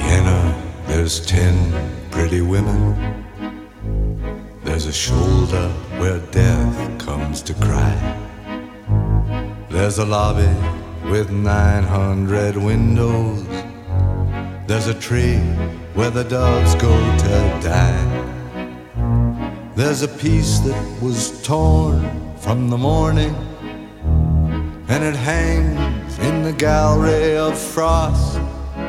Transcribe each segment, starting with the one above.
Vienna, there's 10 pretty women. There's a shoulder where death comes to cry. There's a lobby with 900 windows. There's a tree where the doves go to die. There's a piece that was torn from the morning, and it hangs in the gallery of frost.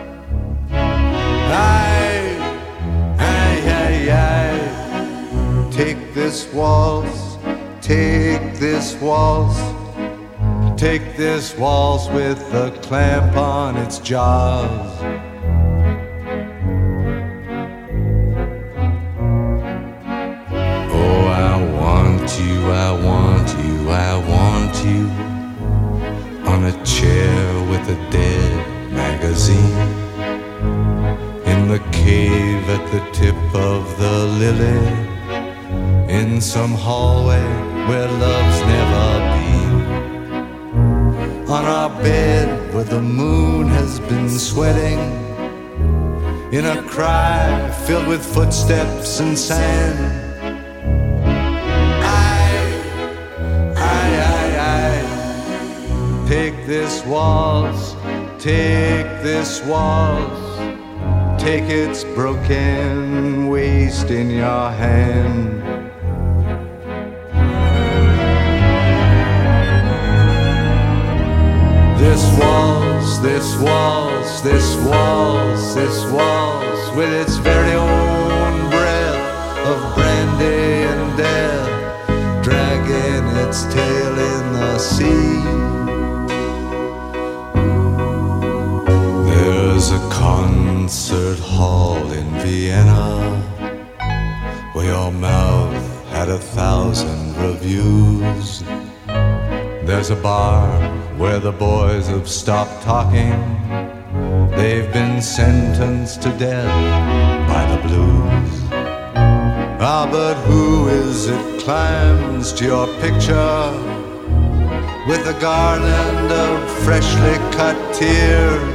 Aye, aye, aye, aye. Take this waltz, take this waltz, take this waltz with the clamp on its jaws. Oh, I want you, I want you, I want you on a chair with a dead magazine, in the cave at the tip of the lily, in some hallway where love's never been, on our bed where the moon has been sweating, in a cry filled with footsteps and sand. Take this waltz, take this waltz, take its broken waist in your hand. This waltz, this waltz, this waltz, this waltz, with its very own breath of brandy and death, dragging its tail in the sea. There's a concert hall in Vienna where your mouth had 1,000 reviews. There's a bar where the boys have stopped talking. They've been sentenced to death by the blues. Ah, but who is it climbs to your picture with a garland of freshly cut tears?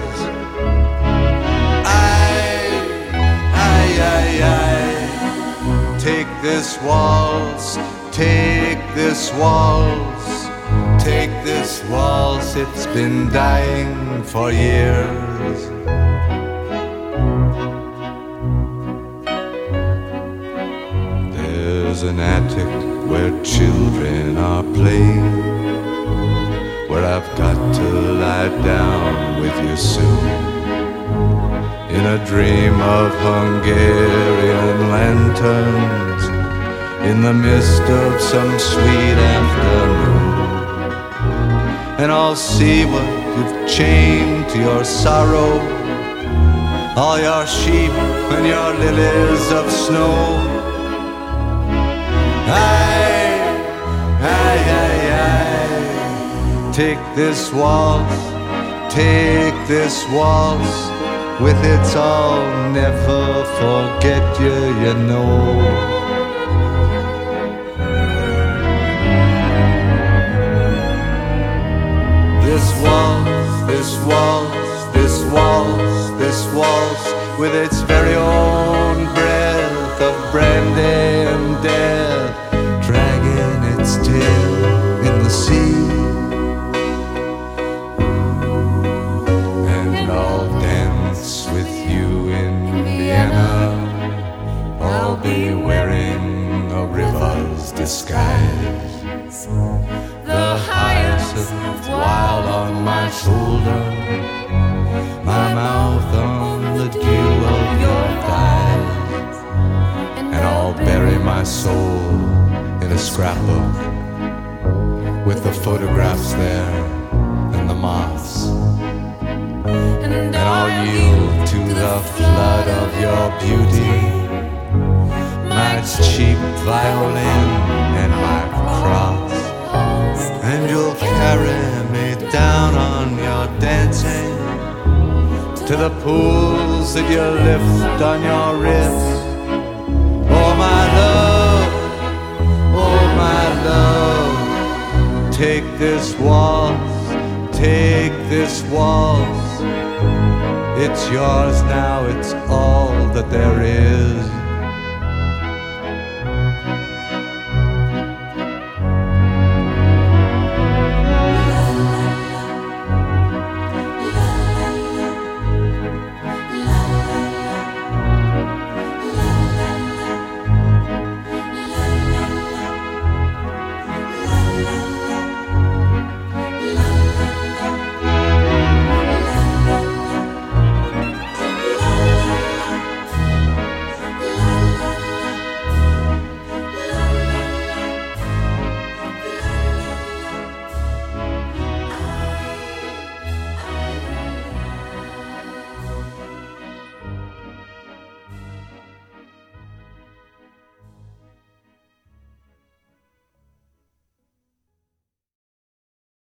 Take this waltz, take this waltz, take this waltz, it's been dying for years. There's an attic where children are playing, where I've got to lie down with you soon, in a dream of Hungarian lanterns, in the mist of some sweet afternoon. And I'll see what you've chained to your sorrow, all your sheep and your lilies of snow. Aye, aye, aye, aye. Take this waltz, take this waltz, with its I'll never forget you, you know. This waltz, this waltz, this waltz, this waltz, with its very own breath of brandy and death, dragging its tail in the sea. And I'll dance with you in Vienna, I'll be wearing a river's disguise, the hyacinth wild on my shoulder, my mouth on the dew of your thighs. And I'll bury my soul in a scrapbook with the photographs there and the moths. And I'll yield to the flood of your beauty, my cheap violin and my cross. And you'll carry me down on your dancing to the pools that you lift on your wrist. Oh my love, oh my love, take this waltz, take this waltz, It's yours now, it's all that there is.